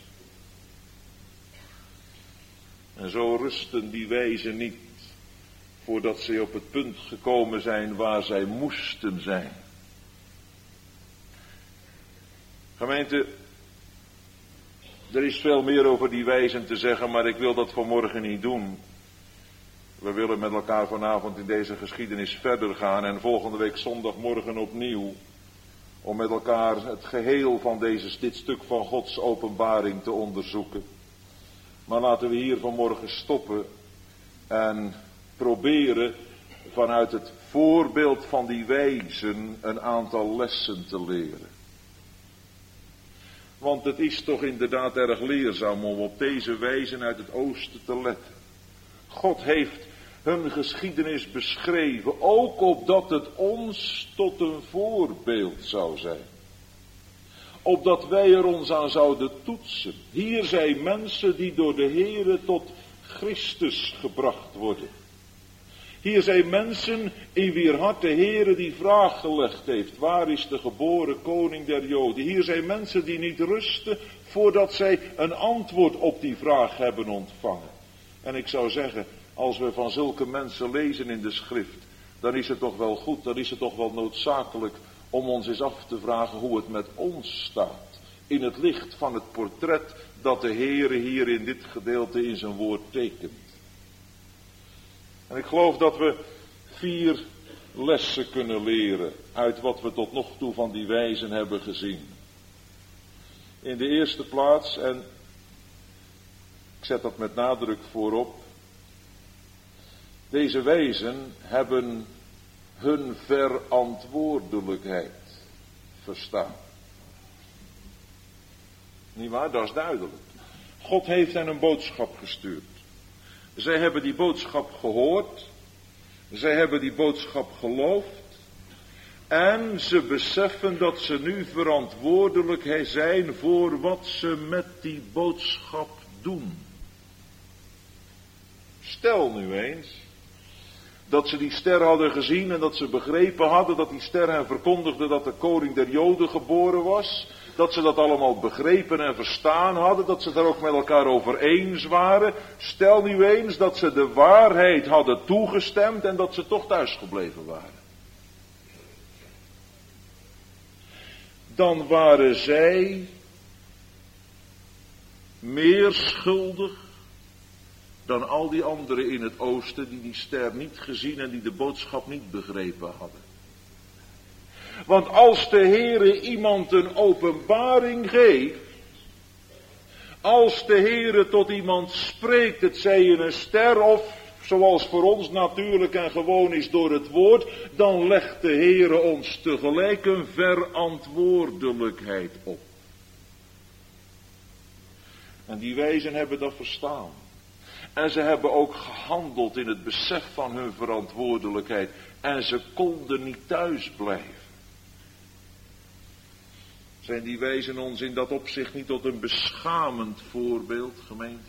En zo rusten die wijzen niet voordat zij op het punt gekomen zijn waar zij moesten zijn. Gemeente, er is veel meer over die wijzen te zeggen, maar ik wil dat vanmorgen niet doen. We willen met elkaar vanavond in deze geschiedenis verder gaan en volgende week zondagmorgen opnieuw. Om met elkaar het geheel van dit stuk van Gods openbaring te onderzoeken. Maar laten we hier vanmorgen stoppen en proberen vanuit het voorbeeld van die wijzen een aantal lessen te leren. Want het is toch inderdaad erg leerzaam om op deze wijzen uit het oosten te letten. God heeft hun geschiedenis beschreven, ook opdat het ons tot een voorbeeld zou zijn. Opdat wij er ons aan zouden toetsen. Hier zijn mensen die door de Heere tot Christus gebracht worden. Hier zijn mensen in wier hart de Heere die vraag gelegd heeft. Waar is de geboren koning der Joden? Hier zijn mensen die niet rusten voordat zij een antwoord op die vraag hebben ontvangen. En ik zou zeggen, als we van zulke mensen lezen in de schrift, dan is het toch wel goed, dan is het toch wel noodzakelijk om ons eens af te vragen hoe het met ons staat. In het licht van het portret dat de Heere hier in dit gedeelte in zijn woord tekent. En ik geloof dat we 4 lessen kunnen leren uit wat we tot nog toe van die wijzen hebben gezien. In de eerste plaats, en ik zet dat met nadruk voorop, deze wijzen hebben hun verantwoordelijkheid verstaan. Niet waar? Dat is duidelijk. God heeft hen een boodschap gestuurd. Zij hebben die boodschap gehoord. Zij hebben die boodschap geloofd. En ze beseffen dat ze nu verantwoordelijk zijn voor wat ze met die boodschap doen. Stel nu eens dat ze die ster hadden gezien en dat ze begrepen hadden dat die ster hen verkondigde dat de koning der Joden geboren was. Dat ze dat allemaal begrepen en verstaan hadden, dat ze daar ook met elkaar over eens waren. Stel nu eens dat ze de waarheid hadden toegestemd en dat ze toch thuisgebleven waren. Dan waren zij meer schuldig dan al die anderen in het oosten die die ster niet gezien en die de boodschap niet begrepen hadden. Want als de Heere iemand een openbaring geeft, als de Heere tot iemand spreekt, het zij in een ster of zoals voor ons natuurlijk en gewoon is door het woord, dan legt de Heere ons tegelijk een verantwoordelijkheid op. En die wijzen hebben dat verstaan. En ze hebben ook gehandeld in het besef van hun verantwoordelijkheid. En ze konden niet thuis blijven. Zijn die wijzen ons in dat opzicht niet tot een beschamend voorbeeld, gemeente?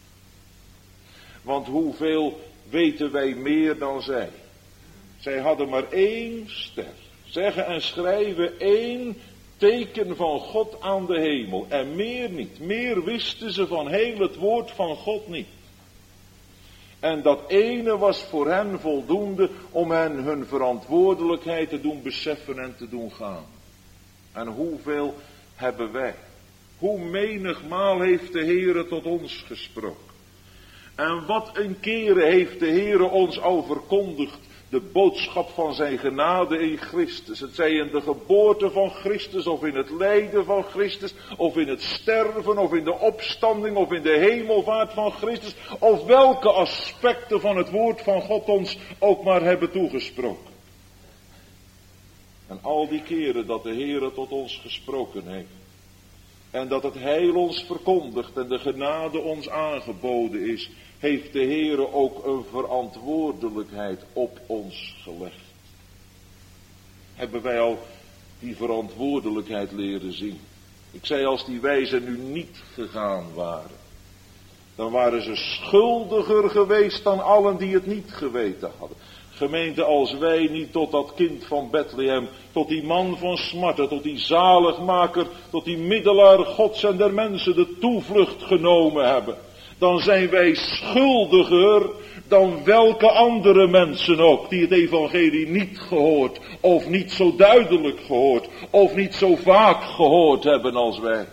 Want hoeveel weten wij meer dan zij? Zij hadden maar 1 ster. Zeggen en schrijven 1 teken van God aan de hemel. En meer niet. Meer wisten ze van heel het woord van God niet. En dat ene was voor hen voldoende om hen hun verantwoordelijkheid te doen beseffen en te doen gaan. En hoeveel hebben wij? Hoe menigmaal heeft de Heere tot ons gesproken? En wat een keren heeft de Heere ons al verkondigd, de boodschap van zijn genade in Christus. Het zij in de geboorte van Christus, of in het lijden van Christus, of in het sterven, of in de opstanding, of in de hemelvaart van Christus, of welke aspecten van het woord van God ons ook maar hebben toegesproken. En al die keren dat de Heere tot ons gesproken heeft, en dat het heil ons verkondigt en de genade ons aangeboden is, heeft de Heere ook een verantwoordelijkheid op ons gelegd. Hebben wij al die verantwoordelijkheid leren zien? Ik zei, als die wijzen nu niet gegaan waren, dan waren ze schuldiger geweest dan allen die het niet geweten hadden. Gemeente, als wij niet tot dat kind van Bethlehem, tot die man van smarten, tot die zaligmaker, tot die middelaar Gods en der mensen de toevlucht genomen hebben, dan zijn wij schuldiger dan welke andere mensen ook, die het evangelie niet gehoord, of niet zo duidelijk gehoord, of niet zo vaak gehoord hebben als wij.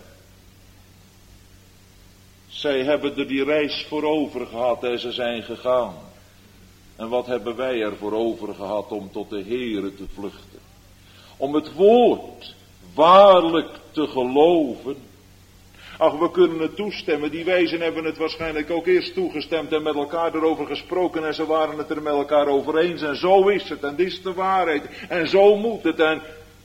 Zij hebben er die reis voor over gehad en ze zijn gegaan. En wat hebben wij ervoor over gehad om tot de Heere te vluchten? Om het woord waarlijk te geloven. Ach, we kunnen het toestemmen. Die wijzen hebben het waarschijnlijk ook eerst toegestemd en met elkaar erover gesproken. En ze waren het er met elkaar over eens. En zo is het. En dit is de waarheid. En zo moet het.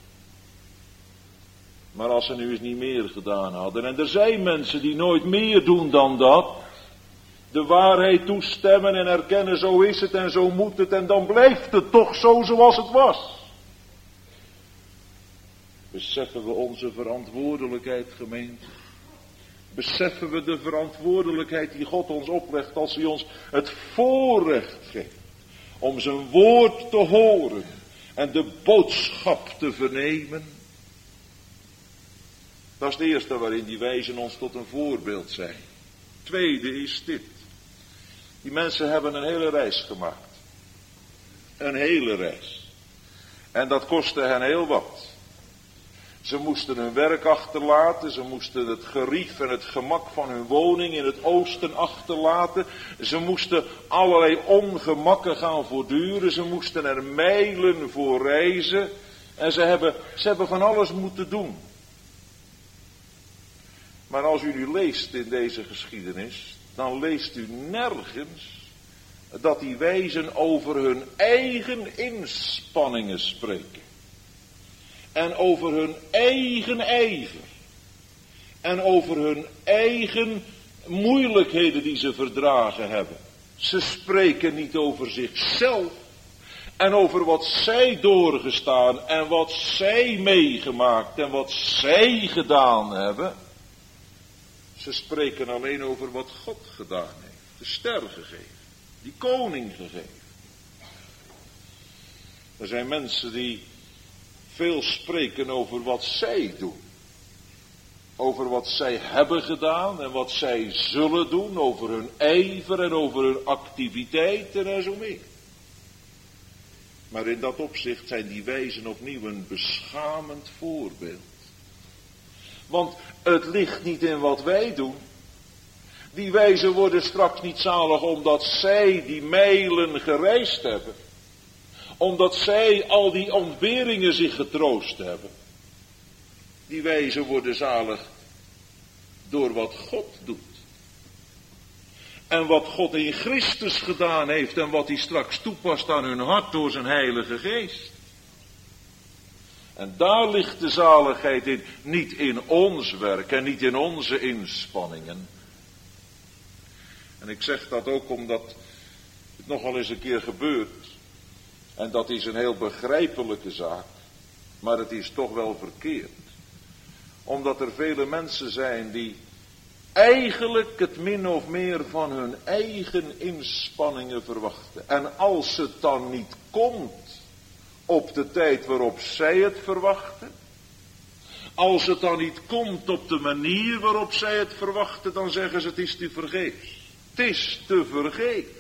Maar als ze nu eens niet meer gedaan hadden. En er zijn mensen die nooit meer doen dan dat. De waarheid toestemmen en erkennen, zo is het en zo moet het. En dan blijft het toch zo zoals het was. Beseffen we onze verantwoordelijkheid, gemeente? Beseffen we de verantwoordelijkheid die God ons oplegt als hij ons het voorrecht geeft om zijn woord te horen en de boodschap te vernemen? Dat is het eerste waarin die wijzen ons tot een voorbeeld zijn. Tweede is dit. Die mensen hebben een hele reis gemaakt. Een hele reis. En dat kostte hen heel wat. Ze moesten hun werk achterlaten. Ze moesten het gerief en het gemak van hun woning in het oosten achterlaten. Ze moesten allerlei ongemakken gaan voortduren. Ze moesten er mijlen voor reizen. En ze hebben van alles moeten doen. Maar als u nu leest in deze geschiedenis, dan leest u nergens dat die wijzen over hun eigen inspanningen spreken. En over hun eigen ijver. En over hun eigen moeilijkheden die ze verdragen hebben. Ze spreken niet over zichzelf. En over wat zij doorgestaan en wat zij meegemaakt en wat zij gedaan hebben. Ze spreken alleen over wat God gedaan heeft. De ster gegeven. Die koning gegeven. Er zijn mensen die veel spreken over wat zij doen. Over wat zij hebben gedaan en wat zij zullen doen. Over hun ijver en over hun activiteiten en zo meer. Maar in dat opzicht zijn die wijzen opnieuw een beschamend voorbeeld. Want het ligt niet in wat wij doen. Die wijzen worden straks niet zalig omdat zij die mijlen gereisd hebben. Omdat zij al die ontberingen zich getroost hebben. Die wijzen worden zalig door wat God doet. En wat God in Christus gedaan heeft en wat hij straks toepast aan hun hart door zijn Heilige Geest. En daar ligt de zaligheid in, niet in ons werk en niet in onze inspanningen. En ik zeg dat ook omdat het nogal eens een keer gebeurt. En dat is een heel begrijpelijke zaak, maar het is toch wel verkeerd. Omdat er vele mensen zijn die eigenlijk het min of meer van hun eigen inspanningen verwachten. En als het dan niet komt op de tijd waarop zij het verwachten, als het dan niet komt op de manier waarop zij het verwachten, dan zeggen ze het is te vergeefs. Het is te vergeefs.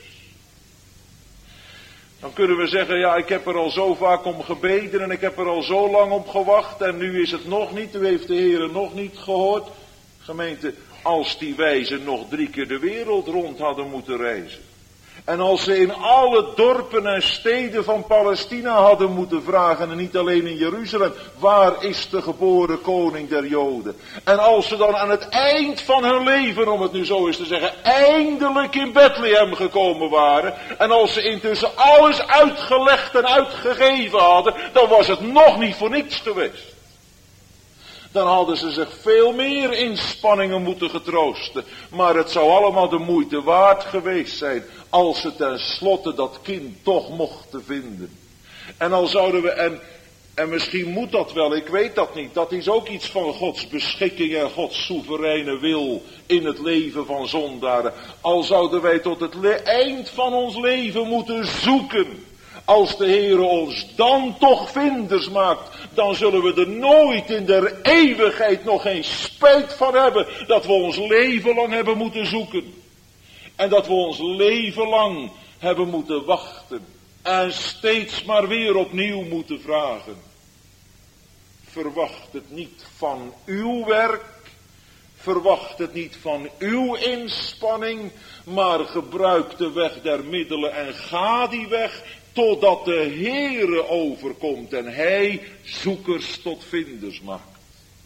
Dan kunnen we zeggen, ja, ik heb er al zo vaak om gebeden en ik heb er al zo lang op gewacht en nu is het nog niet, u heeft de Heer nog niet gehoord. Gemeente, als die wijzen nog 3 keer de wereld rond hadden moeten reizen. En als ze in alle dorpen en steden van Palestina hadden moeten vragen, en niet alleen in Jeruzalem, waar is de geboren koning der Joden? En als ze dan aan het eind van hun leven, om het nu zo eens te zeggen, eindelijk in Bethlehem gekomen waren, en als ze intussen alles uitgelegd en uitgegeven hadden, dan was het nog niet voor niks geweest. Dan hadden ze zich veel meer inspanningen moeten getroosten. Maar het zou allemaal de moeite waard geweest zijn als ze tenslotte dat kind toch mochten vinden. En al zouden we, en misschien moet dat wel, ik weet dat niet. Dat is ook iets van Gods beschikking en Gods soevereine wil in het leven van zondaren. Al zouden wij tot het eind van ons leven moeten zoeken. Als de Heere ons dan toch vinders maakt, dan zullen we er nooit in der eeuwigheid nog geen spijt van hebben dat we ons leven lang hebben moeten zoeken. En dat we ons leven lang hebben moeten wachten. En steeds maar weer opnieuw moeten vragen. Verwacht het niet van uw werk. Verwacht het niet van uw inspanning. Maar gebruik de weg der middelen en ga die weg. Totdat de Heere overkomt en hij zoekers tot vinders maakt.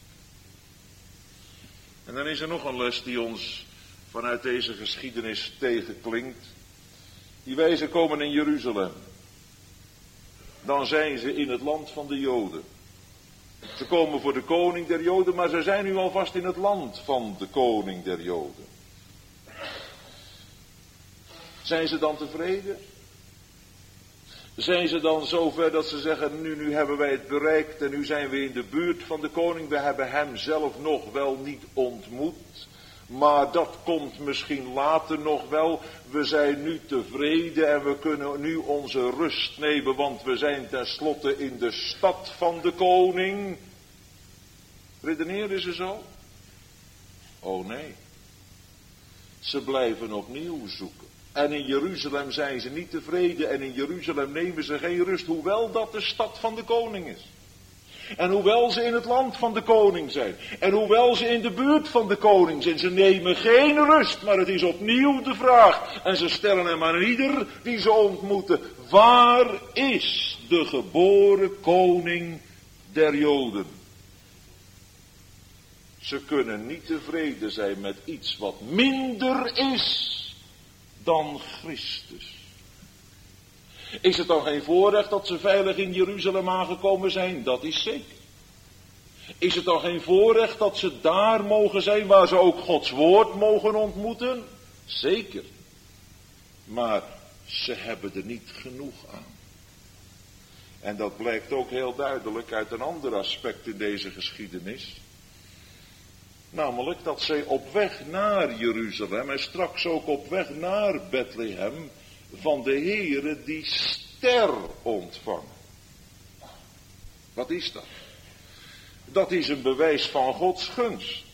En dan is er nog een les die ons vanuit deze geschiedenis tegenklinkt. Die wijzen komen in Jeruzalem. Dan zijn ze in het land van de Joden. Ze komen voor de koning der Joden, maar ze zijn nu alvast in het land van de koning der Joden. Zijn ze dan tevreden? Zijn ze dan zover dat ze zeggen, nu hebben wij het bereikt en nu zijn we in de buurt van de koning. We hebben hem zelf nog wel niet ontmoet, maar dat komt misschien later nog wel. We zijn nu tevreden en we kunnen nu onze rust nemen, want we zijn tenslotte in de stad van de koning. Redeneren ze zo? Oh nee. Ze blijven opnieuw zoeken. En in Jeruzalem zijn ze niet tevreden en in Jeruzalem nemen ze geen rust, hoewel dat de stad van de koning is. En hoewel ze in het land van de koning zijn, en hoewel ze in de buurt van de koning zijn, ze nemen geen rust, maar het is opnieuw de vraag. En ze stellen hem aan ieder die ze ontmoeten, waar is de geboren koning der Joden? Ze kunnen niet tevreden zijn met iets wat minder is dan Christus. Is het dan geen voorrecht dat ze veilig in Jeruzalem aangekomen zijn? Dat is zeker. Is het dan geen voorrecht dat ze daar mogen zijn waar ze ook Gods woord mogen ontmoeten? Zeker. Maar ze hebben er niet genoeg aan. En dat blijkt ook heel duidelijk uit een ander aspect in deze geschiedenis. Namelijk dat zij op weg naar Jeruzalem en straks ook op weg naar Bethlehem van de Heere die ster ontvangen. Wat is dat? Dat is een bewijs van Gods gunst.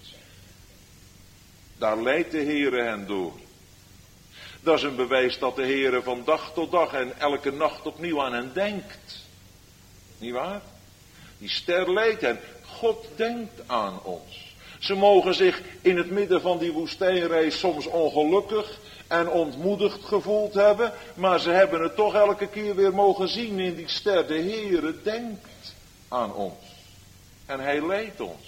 Daar leidt de Heere hen door. Dat is een bewijs dat de Heere van dag tot dag en elke nacht opnieuw aan hen denkt. Niet waar? Die ster leidt hen. God denkt aan ons. Ze mogen zich in het midden van die woestijnreis soms ongelukkig en ontmoedigd gevoeld hebben, maar ze hebben het toch elke keer weer mogen zien in die ster. De Heere denkt aan ons en hij leidt ons.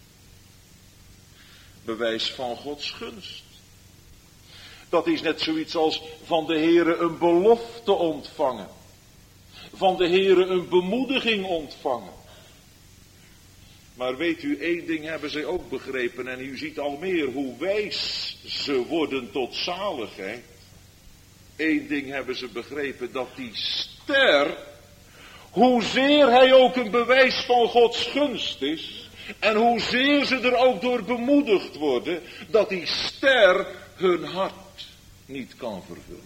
Bewijs van Gods gunst. Dat is net zoiets als van de Heere een belofte ontvangen. Van de Heere een bemoediging ontvangen. Maar weet u, één ding hebben zij ook begrepen en u ziet al meer hoe wijs ze worden tot zaligheid. Eén ding hebben ze begrepen, dat die ster, hoezeer hij ook een bewijs van Gods gunst is, En hoezeer ze er ook door bemoedigd worden, dat die ster hun hart niet kan vervullen.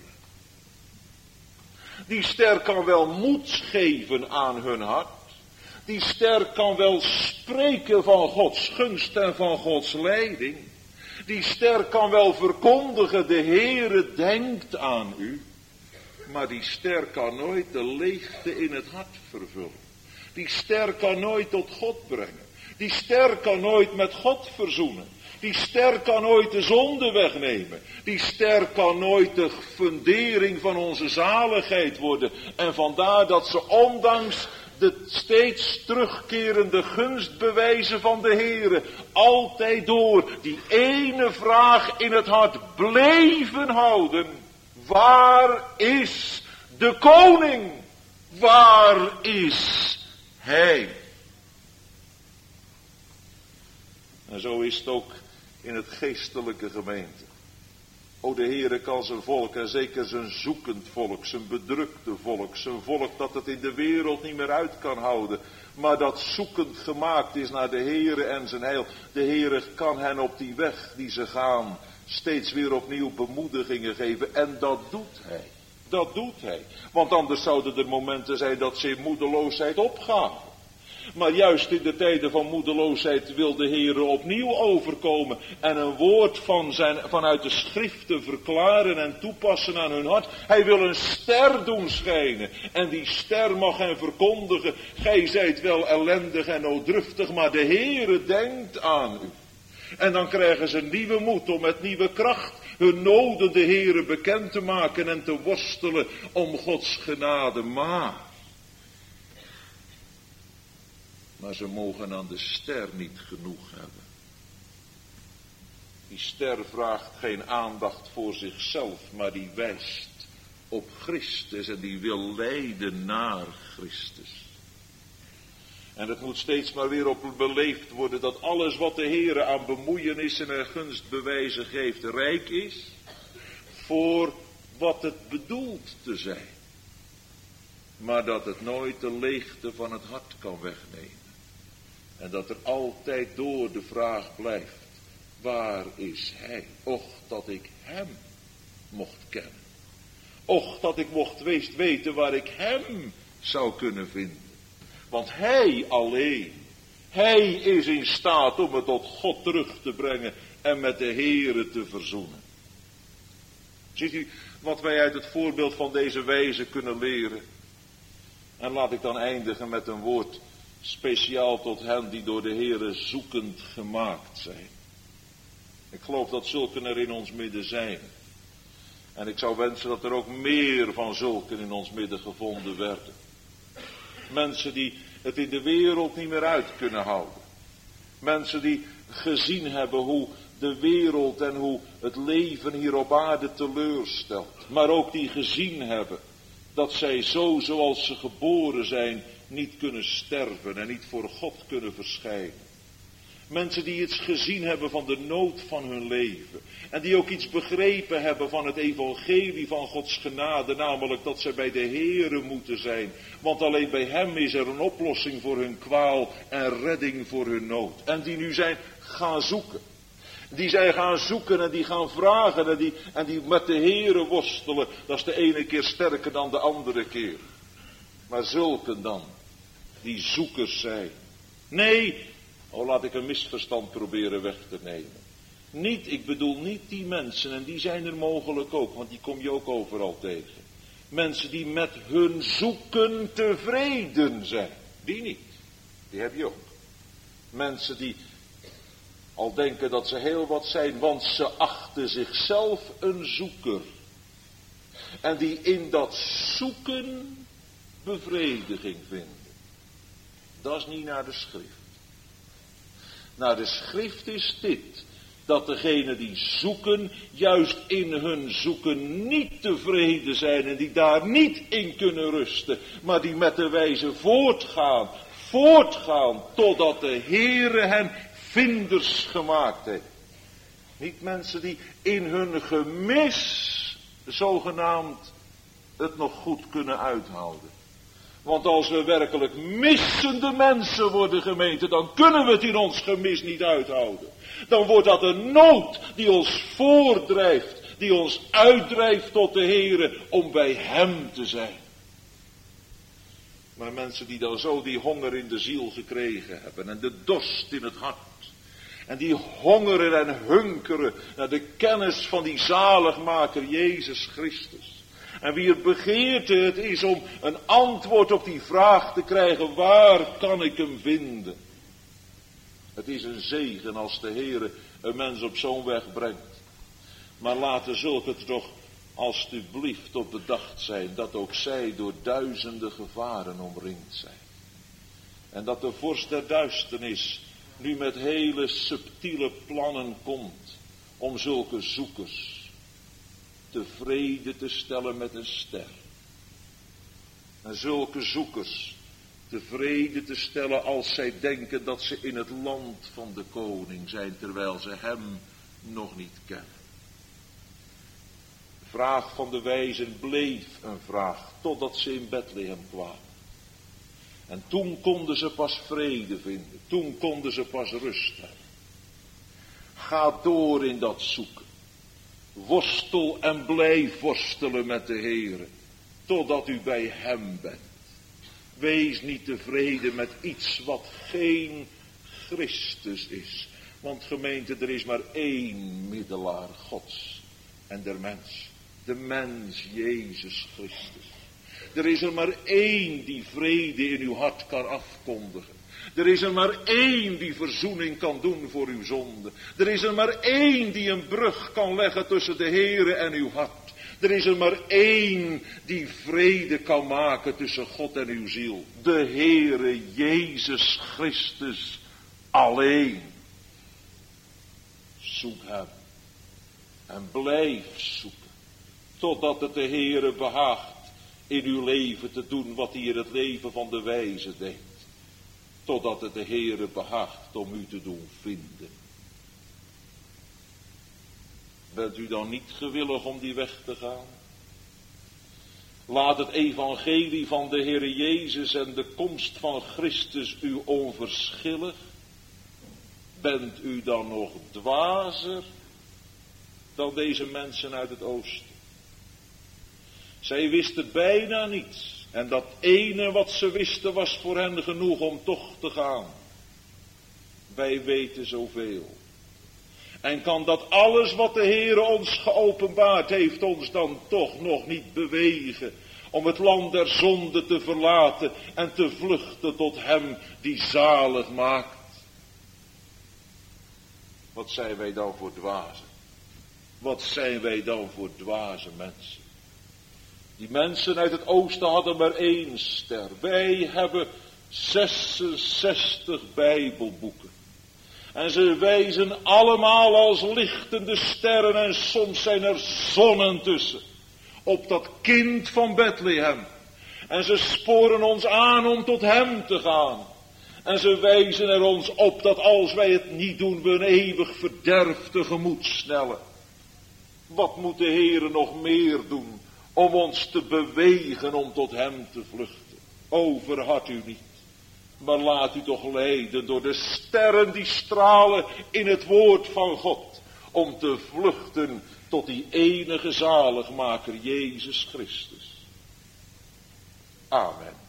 Die ster kan wel moed geven aan hun hart. Die ster kan wel spreken van Gods gunst en van Gods leiding. Die ster kan wel verkondigen, de Heere denkt aan u. Maar die ster kan nooit de leegte in het hart vervullen. Die ster kan nooit tot God brengen. Die ster kan nooit met God verzoenen. Die ster kan nooit de zonde wegnemen. Die ster kan nooit de fundering van onze zaligheid worden. En vandaar dat ze ondanks de steeds terugkerende gunstbewijzen van de Heere altijd door die ene vraag in het hart bleven houden. Waar is de koning? Waar is hij? En zo is het ook in het geestelijke gemeente. O, de Heere kan zijn volk, en zeker zijn zoekend volk, zijn bedrukte volk, zijn volk dat het in de wereld niet meer uit kan houden, maar dat zoekend gemaakt is naar de Heere en zijn heil. De Heere kan hen op die weg die ze gaan steeds weer opnieuw bemoedigingen geven, en dat doet hij. Dat doet hij. Want anders zouden er momenten zijn dat ze in moedeloosheid opgaven. Maar juist in de tijden van moedeloosheid wil de Heere opnieuw overkomen en een woord vanuit de schriften verklaren en toepassen aan hun hart. Hij wil een ster doen schijnen en die ster mag hen verkondigen. Gij zijt wel ellendig en nooddruftig, maar de Heere denkt aan u. En dan krijgen ze nieuwe moed om met nieuwe kracht hun noden de Heere bekend te maken en te worstelen om Gods genade. Maar ze mogen aan de ster niet genoeg hebben. Die ster vraagt geen aandacht voor zichzelf, maar die wijst op Christus en die wil leiden naar Christus. En het moet steeds maar weer op beleefd worden dat alles wat de Heere aan bemoeienissen en gunstbewijzen geeft rijk is voor wat het bedoelt te zijn. Maar dat het nooit de leegte van het hart kan wegnemen. En dat er altijd door de vraag blijft, waar is hij? Och, dat ik hem mocht kennen. Och, dat ik mocht weten waar ik hem zou kunnen vinden. Want hij alleen, hij is in staat om het tot God terug te brengen en met de Heere te verzoenen. Ziet u wat wij uit het voorbeeld van deze wijze kunnen leren? En laat ik dan eindigen met een woord speciaal tot hen die door de Heere zoekend gemaakt zijn. Ik geloof dat zulken er in ons midden zijn. En ik zou wensen dat er ook meer van zulken in ons midden gevonden werden. Mensen die het in de wereld niet meer uit kunnen houden. Mensen die gezien hebben hoe de wereld en hoe het leven hier op aarde teleurstelt. Maar ook die gezien hebben dat zij zo zoals ze geboren zijn niet kunnen sterven en niet voor God kunnen verschijnen. Mensen die iets gezien hebben van de nood van hun leven. En die ook iets begrepen hebben van het evangelie van Gods genade. Namelijk dat zij bij de Heere moeten zijn. Want alleen bij hem is er een oplossing voor hun kwaal en redding voor hun nood. En die nu zijn gaan zoeken. Die zijn gaan zoeken en die gaan vragen en die met de Heere worstelen. Dat is de ene keer sterker dan de andere keer. Maar zulken dan, die zoekers zijn. Nee, laat ik een misverstand proberen weg te nemen. Ik bedoel niet die mensen, en die zijn er mogelijk ook, want die kom je ook overal tegen. Mensen die met hun zoeken tevreden zijn. Die niet, die heb je ook. Mensen die al denken dat ze heel wat zijn, want ze achten zichzelf een zoeker. En die in dat zoeken bevrediging vinden. Dat is niet naar de schrift. Naar de schrift is dit, dat degenen die zoeken, juist in hun zoeken niet tevreden zijn en die daar niet in kunnen rusten, maar die met de wijze voortgaan, totdat de Heere hen vinders gemaakt heeft. Niet mensen die in hun gemis, zogenaamd, het nog goed kunnen uithouden. Want als we werkelijk missende mensen worden, gemeente, dan kunnen we het in ons gemis niet uithouden. Dan wordt dat een nood die ons voordrijft, die ons uitdrijft tot de Heere om bij Hem te zijn. Maar mensen die dan zo die honger in de ziel gekregen hebben en de dorst in het hart. En die hongeren en hunkeren naar de kennis van die zaligmaker Jezus Christus. En wie er begeerte het is om een antwoord op die vraag te krijgen, waar kan ik hem vinden? Het is een zegen als de Heere een mens op zo'n weg brengt. Maar laten zulke toch alstublieft op bedacht zijn dat ook zij door duizenden gevaren omringd zijn. En dat de vorst der duisternis nu met hele subtiele plannen komt om zulke zoekers tevreden te stellen met een ster. En zulke zoekers tevreden te stellen als zij denken dat ze in het land van de koning zijn, terwijl ze hem nog niet kennen. De vraag van de wijzen bleef een vraag, totdat ze in Bethlehem kwamen. En toen konden ze pas vrede vinden, toen konden ze pas rust hebben. Ga door in dat zoeken. Worstel en blijf worstelen met de Heere, totdat u bij Hem bent. Wees niet tevreden met iets wat geen Christus is. Want gemeente, er is maar één middelaar Gods en der mens. De mens Jezus Christus. Er is er maar één die vrede in uw hart kan afkondigen. Er is er maar één die verzoening kan doen voor uw zonde. Er is er maar één die een brug kan leggen tussen de Heere en uw hart. Er is er maar één die vrede kan maken tussen God en uw ziel. De Heere Jezus Christus alleen. Zoek Hem. En blijf zoeken. Totdat het de Heere behaagt in uw leven te doen wat Hij in het leven van de wijze deed. Totdat het de Heere behaagt om u te doen vinden. Bent u dan niet gewillig om die weg te gaan? Laat het evangelie van de Heere Jezus en de komst van Christus u onverschillig. Bent u dan nog dwazer dan deze mensen uit het oosten? Zij wisten bijna niets. En dat ene wat ze wisten was voor hen genoeg om toch te gaan. Wij weten zoveel. En kan dat alles wat de Heere ons geopenbaard heeft ons dan toch nog niet bewegen om het land der zonde te verlaten en te vluchten tot Hem die zalig maakt? Wat zijn wij dan voor dwazen? Wat zijn wij dan voor dwaze mensen? Die mensen uit het oosten hadden maar één ster. Wij hebben 66 Bijbelboeken. En ze wijzen allemaal als lichtende sterren en soms zijn er zonnen tussen. Op dat kind van Bethlehem. En ze sporen ons aan om tot Hem te gaan. En ze wijzen er ons op dat als wij het niet doen we een eeuwig verderf tegemoet snellen. Wat moet de Heere nog meer doen om ons te bewegen om tot Hem te vluchten? Verhard u niet, maar laat u toch leiden door de sterren die stralen in het woord van God, om te vluchten tot die enige zaligmaker Jezus Christus. Amen.